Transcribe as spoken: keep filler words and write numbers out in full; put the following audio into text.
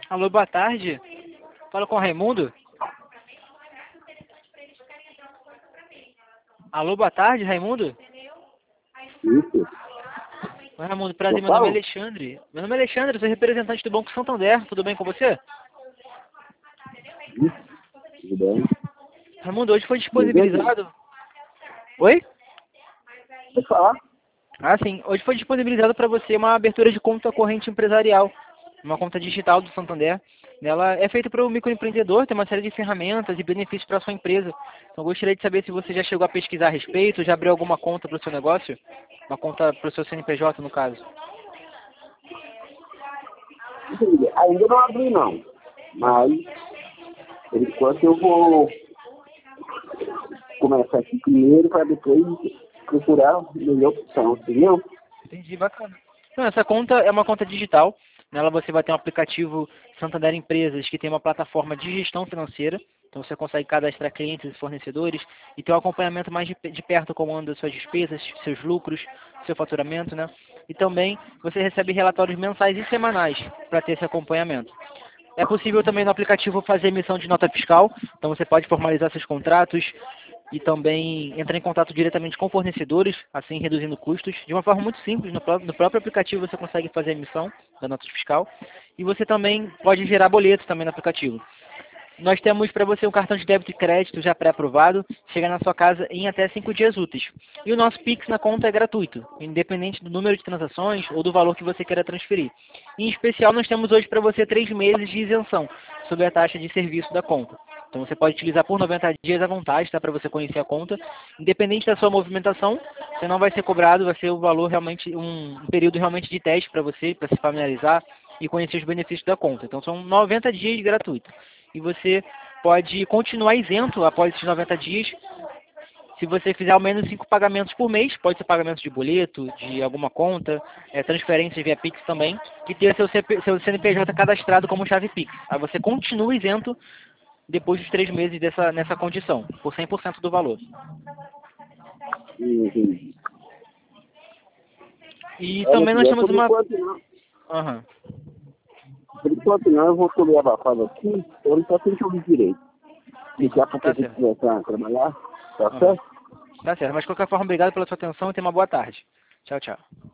Alô, boa tarde. Fala com o Raimundo. Alô, boa tarde, Raimundo. Isso. Oi, Raimundo, prazer, Eu meu nome é falo? Alexandre. Meu nome é Alexandre, sou representante do Banco Santander. Tudo bem com você? Isso. Tudo bem? Raimundo, hoje foi Tudo bem? disponibilizado... Oi? Pode falar? Ah, sim. Hoje foi disponibilizado para você uma abertura de conta corrente empresarial, uma conta digital do Santander. Ela é feita para o microempreendedor, tem uma série de ferramentas e benefícios para a sua empresa. Então, eu gostaria de saber se você já chegou a pesquisar a respeito, já abriu alguma conta para o seu negócio? Uma conta para o seu C N P J, no caso. Entendi. Ainda não abri, não. Mas, por enquanto, eu vou começar aqui primeiro para depois procurar a melhor opção, entendeu? Entendi, bacana. Não, essa conta é uma conta digital. Nela você vai ter um aplicativo Santander Empresas, que tem uma plataforma de gestão financeira. Então você consegue cadastrar clientes e fornecedores e ter um acompanhamento mais de, de perto como andam suas despesas, seus lucros, seu faturamento, né? E também você recebe relatórios mensais e semanais para ter esse acompanhamento. É possível também no aplicativo fazer emissão de nota fiscal, então você pode formalizar seus contratos e também entrar em contato diretamente com fornecedores, assim reduzindo custos. De uma forma muito simples, no próprio, no próprio aplicativo você consegue fazer a emissão da nota fiscal e você também pode gerar boletos também no aplicativo. Nós temos para você um cartão de débito e crédito já pré-aprovado, chega na sua casa em até cinco dias úteis. E o nosso Pix na conta é gratuito, independente do número de transações ou do valor que você queira transferir. Em especial, nós temos hoje para você três meses de isenção sobre a taxa de serviço da conta. Então você pode utilizar por noventa dias à vontade, tá, para você conhecer a conta. Independente da sua movimentação, você não vai ser cobrado, vai ser o valor realmente, um, um período realmente de teste para você, para se familiarizar e conhecer os benefícios da conta. Então são noventa dias gratuitos. E você pode continuar isento após esses noventa dias, se você fizer ao menos cinco pagamentos por mês, pode ser pagamentos de boleto, de alguma conta, é, transferências via Pix também, e ter seu, C P, seu C N P J cadastrado como chave Pix. Aí você continua isento depois dos três meses dessa, nessa condição, por cem por cento do valor. Entendi. E Olha, também nós filha, temos por uma... enquanto não. Uhum. Por enquanto não, eu vou comer abafado aqui, eu não tô sem ouvir direito. Daqui a pouco Tá a gente certo. começar a trabalhar, tá Uhum. certo? Tá certo. Mas de qualquer forma, obrigado pela sua atenção e tenha uma boa tarde. Tchau, tchau.